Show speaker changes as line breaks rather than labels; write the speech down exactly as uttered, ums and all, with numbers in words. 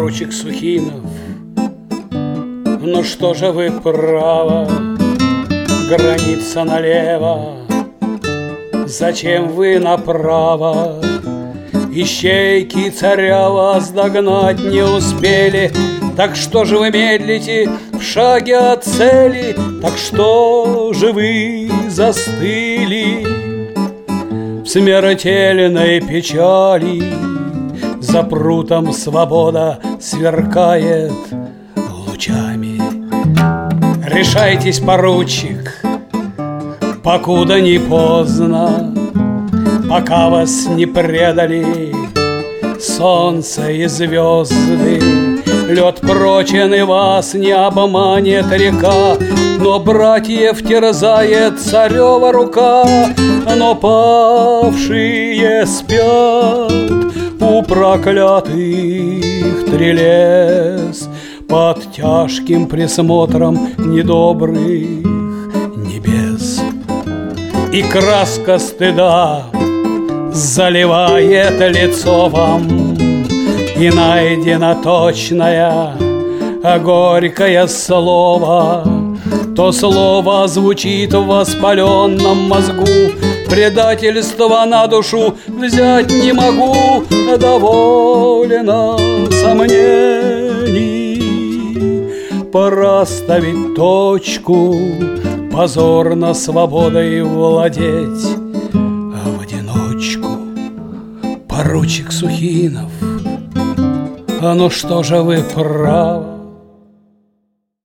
Поручик Сухинов, ну что же вы право, граница налево, зачем вы направо? Ищейки царя вас догнать не успели, так что же вы медлите в шаге от цели? Так что же вы застыли в смертельной печали? За прутом свобода сверкает лучами. Решайтесь, поручик, покуда не поздно, пока вас не предали солнце и звезды. Лед прочен и вас не обманет река, но братьев терзает царева рука. Но павшие спят у проклятых трелес под тяжким присмотром недобрых небес. И краска стыда заливает лицо вам, и найдено точное, а горькое слово. То слово звучит в воспаленном мозгу, предательство на душу взять не могу. Довольно сомнений, пора ставить точку, позорно свободой владеть в одиночку. Поручик Сухинов, а ну что же вы правы,